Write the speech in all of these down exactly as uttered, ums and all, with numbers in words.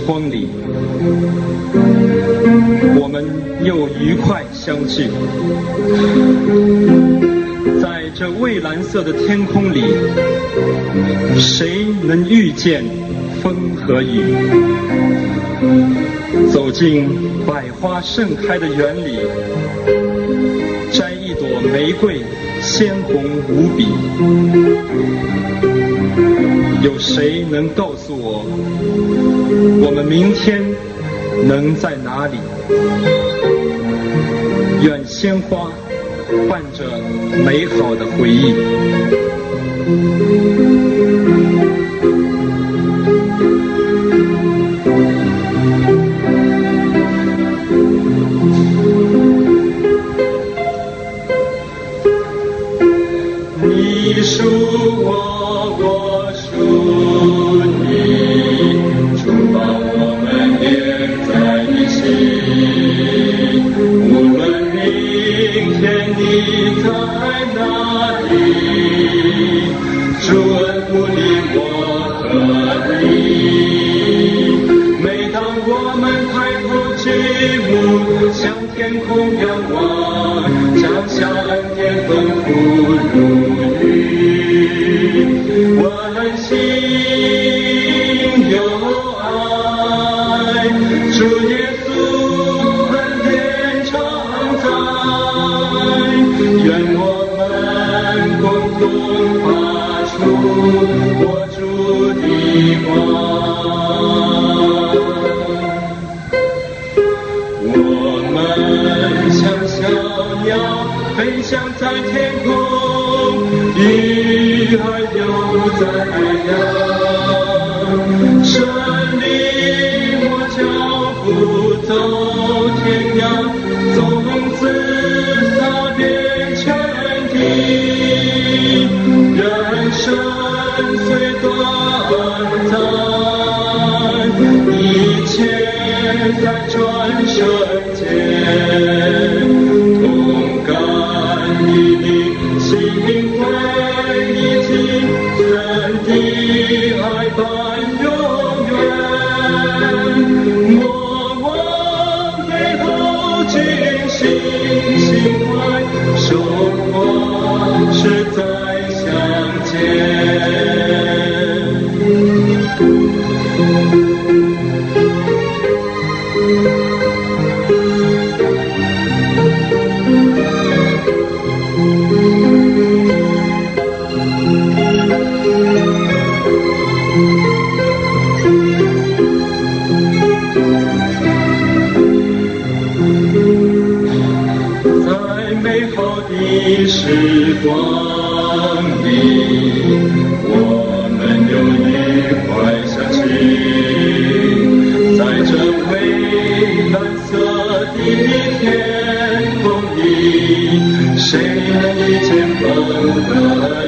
光里，我们又愉快相聚。在这蔚蓝色的天空里，谁能遇见风和雨？走进百花盛开的园里，摘一朵玫瑰，鲜红无比。有谁能告诉我，我们明天能在哪里？愿鲜花伴着美好的回忆。你属我，我属你，主把我们连在一起。无论明天你在哪里，主恩护理我和你。每当我们抬头举目向天空仰望，将下恩典丰富如我们心有爱，主耶稣恩典常在，愿我们共同发出我主的光。我们像小鸟飞翔在天空，鱼儿游在海洋，神领我脚步走天涯，从此踏遍全地。人生虽短暂，一切在转瞬间，同感你的心会一起真的爱伴永远。莫忘背后尽心心怀，守望是再相见。的时光里，我们有愉快相亲，在这蔚蓝色的天空里，谁能遇见风和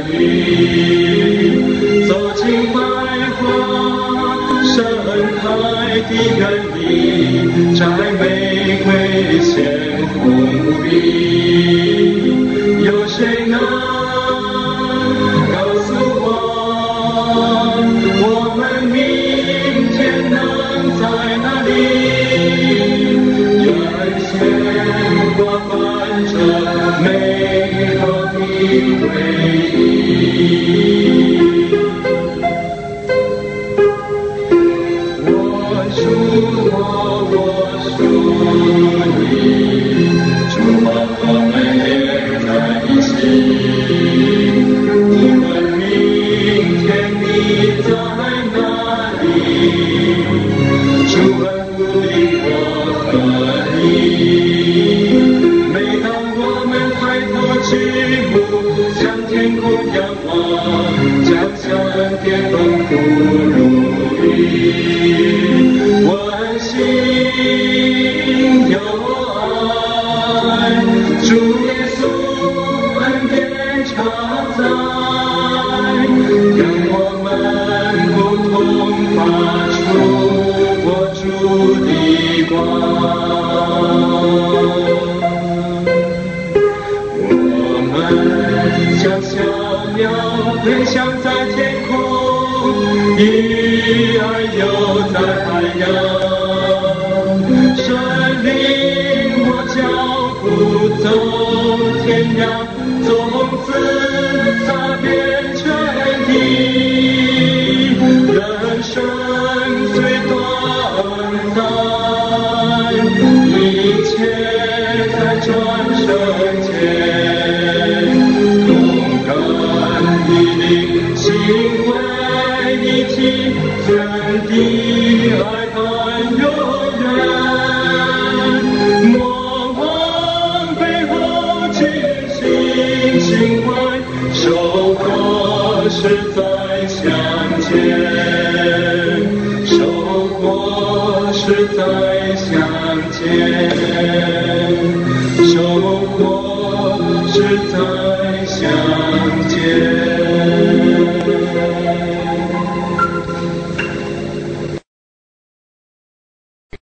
雨？走进百花盛开的园里，摘玫瑰鲜红无比。有谁能告诉我，我们明天能在哪里？愿鲜花伴着美好的回忆。我属我，我属你，主把我们连在一起。无论明天你在哪里，主恩护理我和你。每当我们抬头举目向天空仰望，将下恩典丰富如雨。我心有爱，主耶稣恩典常在，让我们共同发出我主的光。我们像小鸟飞翔在天空，鱼儿游在海洋。 信仰，从此它变成你。人生虽短暂，一切在转瞬间。勇敢的灵心为你起，真的爱很永远。莫忘背后尽心心怀，收获是在向前，收获是在向前，收